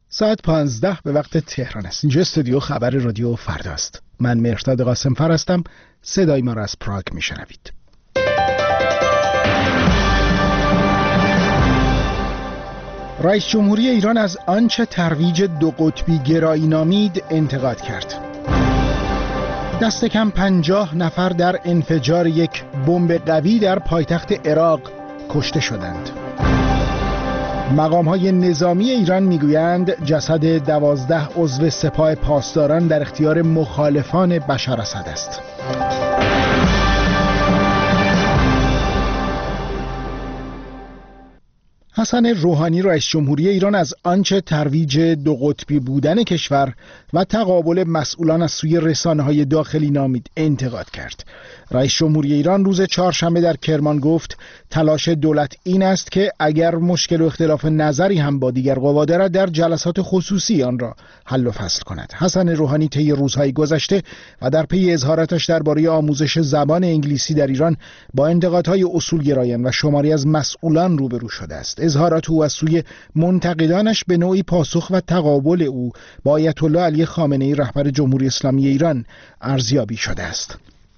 ساعت 15 به وقت تهران است. اینجا استودیو خبر رادیو فردا است. من مهرداد قاسمفر هستم. صدای ما را از پراگ میشنوید. رئیس جمهوری ایران از آنچه ترویج دو قطبی گرایی نامید انتقاد کرد. دست کم 50 نفر در انفجار یک بمب قوی در پایتخت عراق کشته شدند. مقام‌های نظامی ایران میگویند جسد 12 عضو سپاه پاسداران در اختیار مخالفان بشار اسد است. حسن روحانی رئیس جمهوری ایران از آنچه ترویج دو قطبی بودن کشور و تقابل مسئولان از سوی رسانه‌های داخلی نامید انتقاد کرد. رئیس جمهوری ایران روز چهارشنبه در کرمان گفت تلاش دولت این است که اگر مشکل و اختلاف نظری هم با دیگر قوا دارد در جلسات خصوصی آن را حل و فصل کند. حسن روحانی طی روزهای گذشته و در پی اظهاراتش درباره آموزش زبان انگلیسی در ایران با انتقادهای اصولگرایان و شماری از مسئولان روبرو شده است. اظهارات او از سوی منتقدانش به نوعی پاسخ و تقابل او با آیت الله علی خامنه‌ای رهبر جمهوری اسلامی ایران ارزیابی شده است.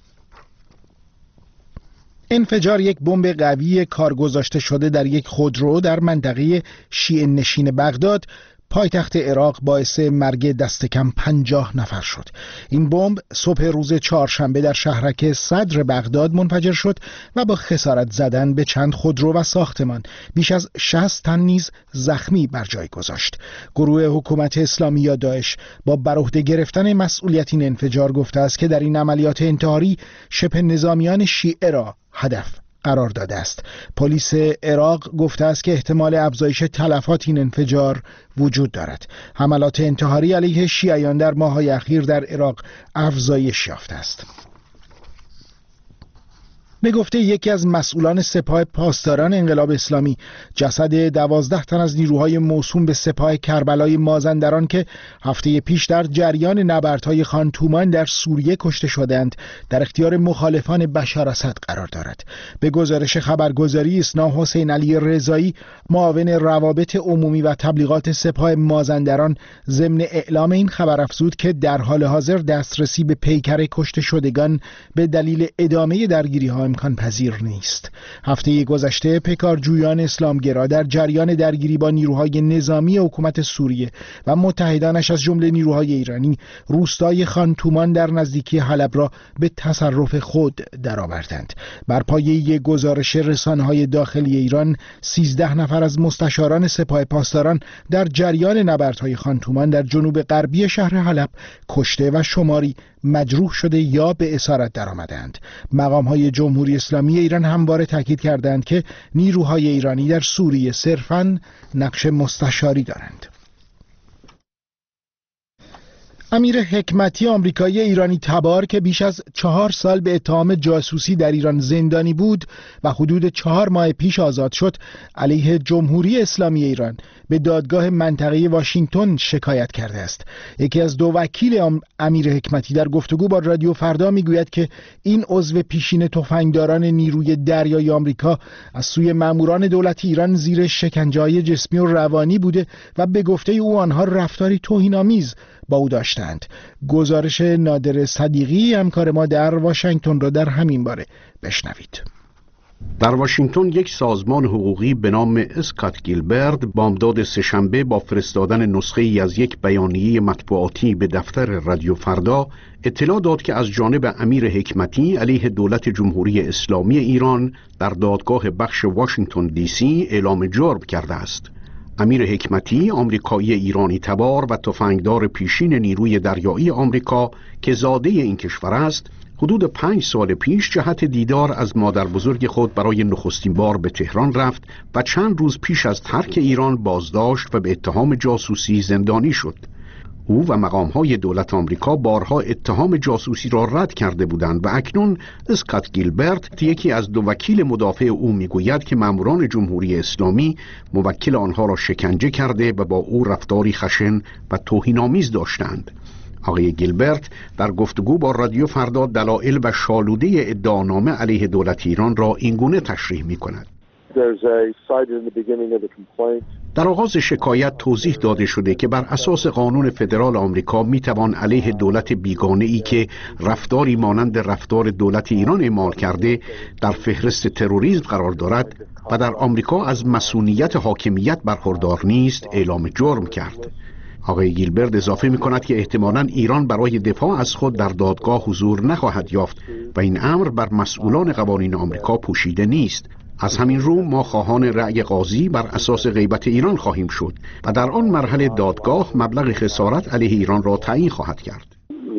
انفجار یک بمب قوی کار گذاشته شده در یک خودرو در منطقه شیعه نشین بغداد پایتخت عراق باعث مرگ دست کم 50 نفر شد. این بمب صبح روز چهارشنبه در شهرک صدر بغداد منفجر شد و با خسارت زدن به چند خودرو و ساختمان بیش از 60 تن نیز زخمی بر جای گذاشت. گروه حکومت اسلامی یا داعش با بر عهده گرفتن مسئولیت این انفجار گفته است که در این عملیات انتحاری شبه نظامیان شیعه را هدف قرار داده است. پلیس عراق گفته است که احتمال افزایش تلفات این انفجار وجود دارد. حملات انتحاری علیه شیعیان در ماه‌های اخیر در عراق افزایش یافته است. به گفته یکی از مسئولان سپاه پاسداران انقلاب اسلامی، جسد 12 تن از نیروهای موسوم به سپاه کربلای مازندران که هفته پیش در جریان نبردهای خان تومان در سوریه کشته شدند در اختیار مخالفان بشار اسد قرار دارد. به گزارش خبرگزاری اسنا، حسین علی رضایی معاون روابط عمومی و تبلیغات سپاه مازندران ضمن اعلام این خبر افزود که در حال حاضر دسترسی به پیکر کشته شدگان به دلیل ادامه درگیری‌ها امکان پذیر نیست. هفته گذشته پیکارجویان اسلامگرا در جریان درگیری با نیروهای نظامی حکومت سوریه و متحدانش از جمله نیروهای ایرانی روستای خان تومان در نزدیکی حلب را به تصرف خود درآوردند. بر پایه یک گزارش رسانه‌های داخلی ایران 13 نفر از مستشاران سپاه پاسداران در جریان نبردهای خان تومان در جنوب غربی شهر حلب کشته و شماری مجروح شده یا به اسارت درآمدند. مقام‌های جمهوری اسلامی ایران همواره تاکید کردند که نیروهای ایرانی در سوریه صرفاً نقش مستشاری دارند. امیر حکمتی آمریکایی ایرانی تبار که بیش از 4 سال به اتهام جاسوسی در ایران زندانی بود و حدود 4 ماه پیش آزاد شد، علیه جمهوری اسلامی ایران به دادگاه منطقه واشنگتن شکایت کرده است. یکی از دو وکیل امیر حکمتی در گفتگو با رادیو فردا میگوید که این عضو پیشین تفنگداران نیروی دریایی آمریکا از سوی ماموران دولت ایران زیر شکنجه‌های جسمی و روانی بوده و به گفته او آنها رفتاری توهین‌آمیز با او داشتند. گزارش نادر صدیقی همکار ما در واشنگتن را در همین باره بشنوید. در واشنگتن یک سازمان حقوقی به نام اسکات گیلبرت بامداد سه‌شنبه با فرستادن نسخه‌ای از یک بیانیه مطبوعاتی به دفتر رادیو فردا اطلاع داد که از جانب امیر حکمتی علیه دولت جمهوری اسلامی ایران در دادگاه بخش واشنگتن دی سی اعلام جرم کرده است. امیر حکمتی آمریکایی ایرانی تبار و تفنگدار پیشین نیروی دریایی آمریکا که زاده این کشور است، حدود 5 سال پیش جهت دیدار از مادر بزرگ خود برای نخستین بار به تهران رفت و چند روز پیش از ترک ایران بازداشت و به اتهام جاسوسی زندانی شد. او و مقام‌های دولت آمریکا بارها اتهام جاسوسی را رد کرده بودند و اکنون اسکات گیلبرت، یکی از دو وکیل مدافع او، میگوید که ماموران جمهوری اسلامی موکل آنها را شکنجه کرده و با او رفتاری خشن و توهین‌آمیز داشتند. آقای گیلبرت در گفتگو با رادیو فردا دلایل و شالوده ادعانامه علیه دولت ایران را اینگونه تشریح می‌کند. در آغاز شکایت توضیح داده شده که بر اساس قانون فدرال آمریکا میتوان علیه دولت بیگانه‌ای که رفتاری مانند رفتار دولت ایران اعمال کرده در فهرست تروریسم قرار دارد و در آمریکا از مسئولیت حاکمیت برخوردار نیست اعلام جرم کرد. آقای گیلبرد اضافه می کند که احتمالاً ایران برای دفاع از خود در دادگاه حضور نخواهد یافت و این امر بر مسئولان قوانین آمریکا پوشیده نیست. از همین رو ما خواهان رأی قاضی بر اساس غیبت ایران خواهیم شد و در آن مرحله دادگاه مبلغ خسارت علیه ایران را تعیین خواهد کرد.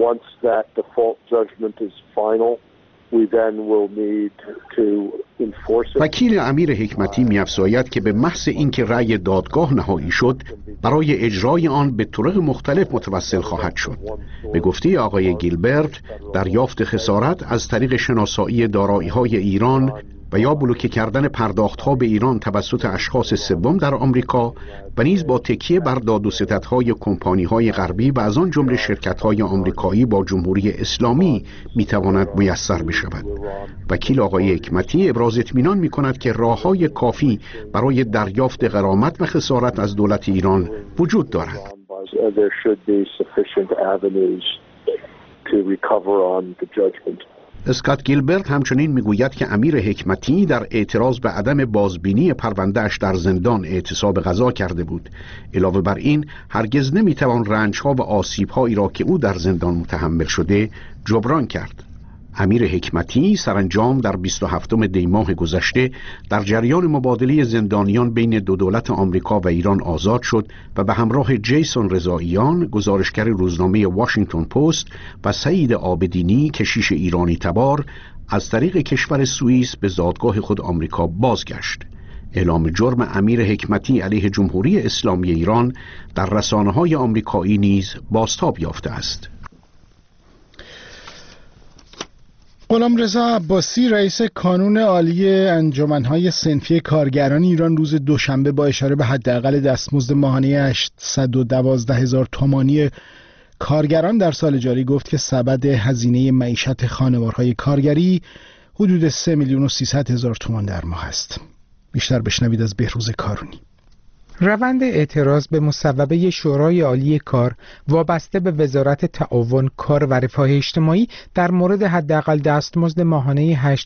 وکیل امیر حکمتی می‌افزاید که به محض اینکه رأی دادگاه نهایی شد برای اجرای آن به طرق مختلف متوسل خواهد شد. به گفته آقای گیلبرت دریافت خسارت از طریق شناسایی دارایی‌های ایران و یا بلوکه کردن پرداخت‌ها به ایران توسط اشخاص سوم در آمریکا و نیز با تکیه بر داد و ستدهای کمپانی‌های غربی و از آن جمله شرکت‌های آمریکایی با جمهوری اسلامی می‌تواند میسر بشود. وکیل آقای حکمتی ابراز اطمینان می‌کند که راه‌های کافی برای دریافت غرامت و خسارت از دولت ایران وجود دارد. اسکات گیلبرت همچنین میگوید که امیر حکمتی در اعتراض به عدم بازبینی پرونده‌اش در زندان اعتصاب غذا کرده بود. علاوه بر این هرگز نمیتوان رنج‌ها و آسیب‌هایی را که او در زندان متحمل شده جبران کرد. امیر حکمتی سرانجام در 27 دی ماه گذشته در جریان مبادله زندانیان بین دو دولت آمریکا و ایران آزاد شد و به همراه جیسون رضاییان گزارشگر روزنامه واشنگتن پست و سعید عابدینی کشیش ایرانی تبار از طریق کشور سوئیس به زادگاه خود آمریکا بازگشت. اعلام جرم امیر حکمتی علیه جمهوری اسلامی ایران در رسانه‌های آمریکایی نیز بازتاب یافته است. غلامرضا عباسی رئیس کانون عالی انجمن‌های صنفی کارگران ایران روز دوشنبه با اشاره به حداقل دستمزد ماهانه 812,000 تومانی کارگران در سال جاری گفت که سبد هزینه معیشت خانوارهای کارگری حدود 3,300,000 تومان در ماه است. بیشتر بشنوید از بهروز کارونی. روند اعتراض به مصوبه شورای عالی کار وابسته به وزارت تعاون کار و رفاه اجتماعی در مورد حداقل دستمزد ماهانه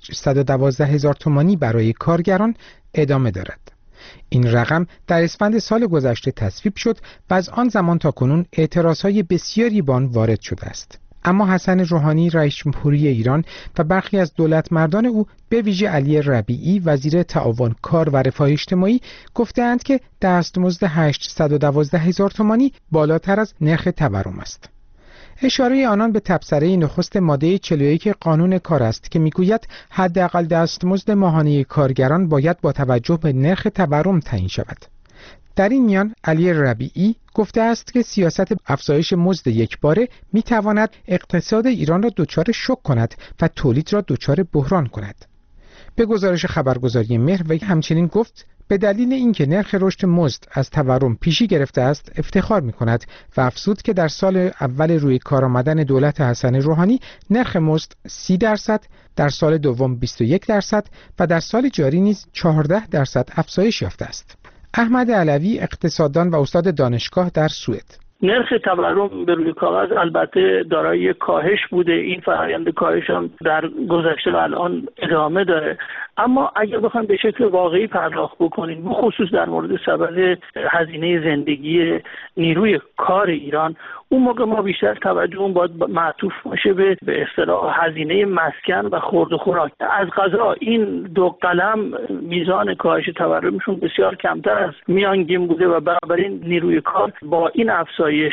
812,000 تومانی برای کارگران ادامه دارد. این رقم در اسفند سال گذشته تصویب شد و از آن زمان تا کنون اعتراضهای بسیاری به آن وارد شده است. اما حسن روحانی رئیس جمهوری ایران و برخی از دولتمردان او به ویژه علی ربیعی وزیر تعاون کار و رفاه اجتماعی گفتند که دستمزد 812,000 تومانی بالاتر از نرخ تورم است. اشاره آنان به تبصره نخست ماده 41 قانون کار است که میگوید حداقل دستمزد ماهانه کارگران باید با توجه به نرخ تورم تعیین شود. در این میان علی ربیعی گفته است که سیاست افزایش مزد یکباره میتواند اقتصاد ایران را دچار شوک کند و تولید را دچار بحران کند. به گزارش خبرگزاری مهر و همچنین گفت به دلیل اینکه نرخ رشد مزد از تورم پیشی گرفته است افتخار می‌کند و افزود که در سال اول روی کار آمدن دولت حسن روحانی نرخ مزد 30%، در سال دوم 21% و در سال جاری نیز 14% افزایش یافته است. احمد علوی اقتصاددان و استاد دانشگاه در سوئد: نرخ تورم به روی کاغذ البته دارای کاهش بوده، این فرآیند کاهش هم در گذشته و الان ادامه داره، اما اگر بخوایم به شکل واقعی پرداخت بکنیم به خصوص در مورد سبد هزینه زندگی نیروی کار ایران، اون موقع ما بیشتر توجهمون باید معطوف باشه به اصطلاح هزینه مسکن و خورد و خوراک. از قضا این دو قلم میزان کاهش تورمشون بسیار کمتر از میانگین بوده و بنابراین نیروی کار با این افزایش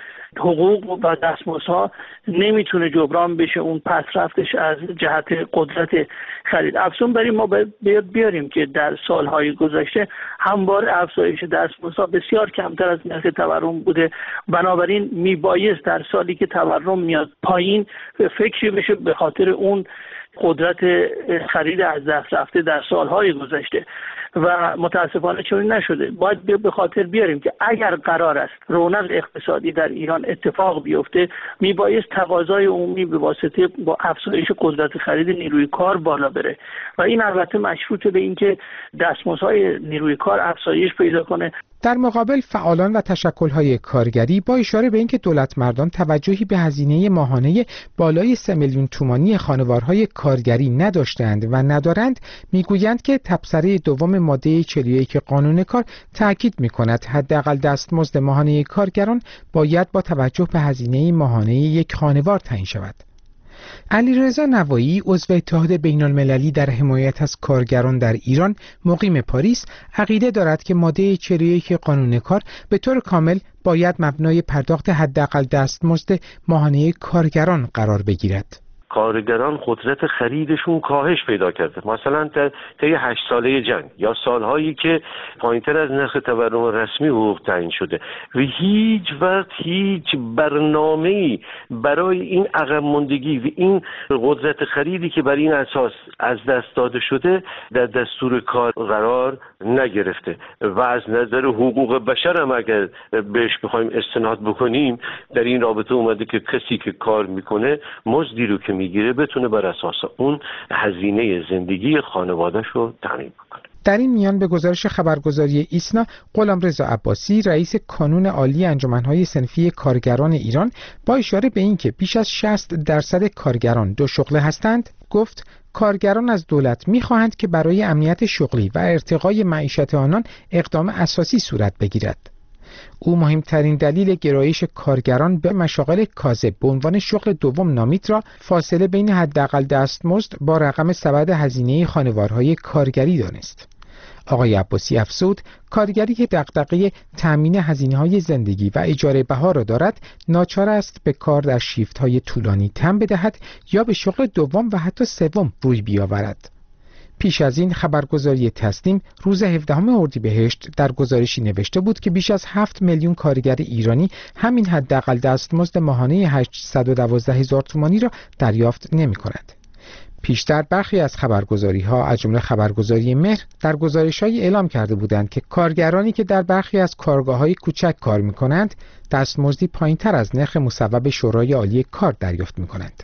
حقوق و دستمزدها نمیتونه جبران بشه اون پس رفتش از جهت قدرت خرید. افزون بر این ما باید بیاریم که در سالهای گذشته همواره افزایش دستمزدها بسیار کمتر از نرخ تورم بوده، بنابراین میبایست در سالی که تورم میاد پایین فکری بشه به خاطر اون قدرت خرید از دست رفته در سالهای گذشته. و متاسفانه چنین نشده. باید به خاطر بیاریم که اگر قرار است رونق اقتصادی در ایران اتفاق بیفته، میبایست تقاضای عمومی به واسطه با افزایش قدرت خرید نیروی کار بالا بره و این البته مشروط به اینکه دستمزدهای نیروی کار افزایش پیدا کنه. در مقابل فعالان و تشکل‌های کارگری با اشاره به اینکه دولتمردان توجهی به هزینه ماهانه بالای 3 میلیون تومانی خانوارهای کارگری نداشتند و ندارند، میگویند که تبصره دوم ماده 41 قانون کار تاکید می‌کند حداقل دستمزد ماهانه کارگران باید با توجه به هزینه ماهانه یک خانوار تعیین شود. علیرضا نوایی، عضو اتحاد بین‌المللی در حمایت از کارگران در ایران، مقیم پاریس، عقیده دارد که ماده 41 قانون کار به طور کامل باید مبنای پرداخت حداقل دستمزد ماهانه کارگران قرار بگیرد. کارگران قدرت خریدشون کاهش پیدا کرده. مثلا طی 8 ساله جنگ یا سالهایی که پایینتر از نرخ تورم رسمی حقوق تعیین شده و هیچ وقت هیچ برنامه‌ای برای این عقب ماندگی و این قدرت خریدی که بر این اساس از دست داده شده در دستور کار قرار نگرفته و از نظر حقوق بشر هم اگر بهش بخوایم استناد بکنیم در این رابطه اومده که کسی که کار میکنه مزدی رو که میگیره بتونه بر اساس اون هزینه زندگی خانواده‌اش رو تامین بکنه. در این میان به گزارش خبرگزاری ایسنا، غلامرضا عباسی، رئیس کانون عالی انجمن‌های صنفی کارگران ایران، با اشاره به اینکه بیش از 60% کارگران دو شغله هستند، گفت کارگران از دولت می‌خواهند که برای امنیت شغلی و ارتقای معیشت آنان اقدام اساسی صورت بگیرد. او مهمترین دلیل گرایش کارگران به مشاغل کاذب به عنوان شغل دوم نامید را فاصله بین حداقل دستمزد با رقم سبد هزینه خانوارهای کارگری دانست. آقای عباسی افزود کارگری که دغدغه تامین هزینه‌های زندگی و اجاره بها را دارد، ناچار است به کار در شیفت‌های طولانی تن بدهد یا به شغل دوم و حتی سوم روی بیاورد. پیش از این خبرگزاری تسنیم روز 17 اردیبهشت در گزارشی نوشته بود که بیش از 7 میلیون کارگر ایرانی همین حداقل دستمزد ماهانه 812,000 تومانی را دریافت نمی‌کنند. پیشتر برخی از خبرگزاری‌ها از جمله خبرگزاری مهر در گزارش‌هایی اعلام کرده بودند که کارگرانی که در برخی از کارگاه‌های کوچک کار می‌کنند دستمزدی پایین‌تر از نرخ مصوب شورای عالی کار دریافت می‌کنند.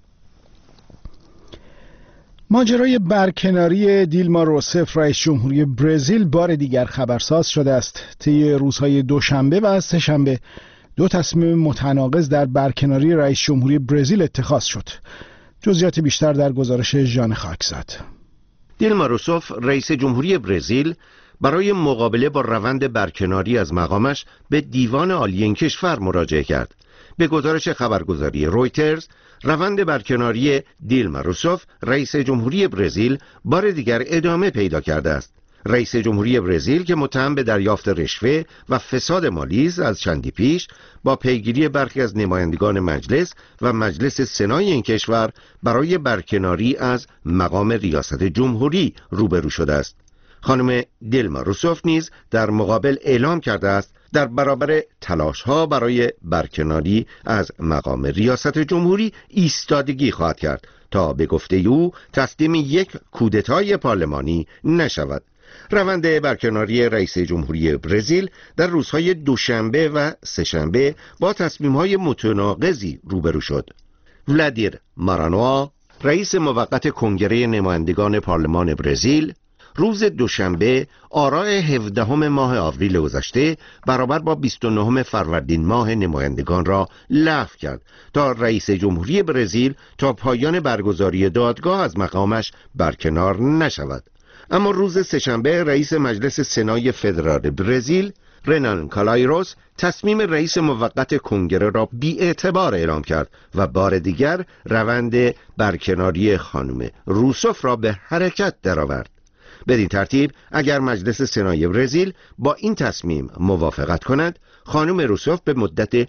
ماجرای برکناری دیلما روسف رئیس جمهوری برزیل بار دیگر خبرساز شده است. طی روزهای دوشنبه و سه‌شنبه دو تصمیم متناقض در برکناری رئیس جمهوری برزیل اتخاذ شد. جزئیات بیشتر در گزارش ژان خاکزاد. دیلما روسف رئیس جمهوری برزیل برای مقابله با روند برکناری از مقامش به دیوان عالی این کشور مراجعه کرد. به گزارش خبرگزاری رویترز، روند برکناری دیلما روسف رئیس جمهوری برزیل بار دیگر ادامه پیدا کرده است. رئیس جمهوری برزیل که متهم به دریافت رشوه و فساد مالی است، از چندی پیش با پیگیری برخی از نمایندگان مجلس و مجلس سنای این کشور برای برکناری از مقام ریاست جمهوری روبرو شده است. خانم دیلما روسف نیز در مقابل اعلام کرده است در برابر تلاش‌ها برای برکناری از مقام ریاست جمهوری ایستادگی خواهد کرد تا به گفته او تسلیم یک کودتای پارلمانی نشود. روند برکناری رئیس جمهوری برزیل در روزهای دوشنبه و سه‌شنبه با تصمیم‌های متناقضی روبرو شد. ولادیر مارانوا، رئیس موقت کنگره نمایندگان پارلمان برزیل، روز دوشنبه آراء 17 ماه آوریل گذشته برابر با 29 فروردین ماه نمایندگان را لغو کرد تا رئیس جمهوری برزیل تا پایان برگزاری دادگاه از مقامش برکنار نشود. اما روز سه‌شنبه رئیس مجلس سنای فدرال برزیل رنان کالایروس تصمیم رئیس موقت کنگره را بی‌اعتبار اعلام کرد و بار دیگر روند برکناری خانم روسف را به حرکت درآورد. بدین ترتیب اگر مجلس سنای برزیل با این تصمیم موافقت کند، خانم روسف به مدت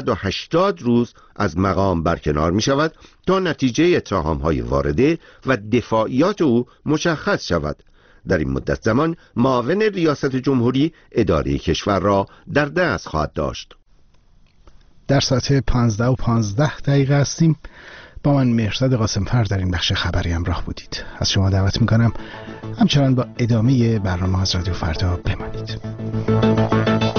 180 روز از مقام برکنار می شود تا نتیجه اتهام‌های وارده و دفاعیات او مشخص شود. در این مدت زمان معاون ریاست جمهوری اداره کشور را در دست خواهد داشت. در ساعت 15:15 هستیم. با من مهرزاد قاسم‌فر در این بخش خبری همراه بودید. از شما دعوت میکنم همچنان با ادامه برنامه از رادیو فردا بمانید.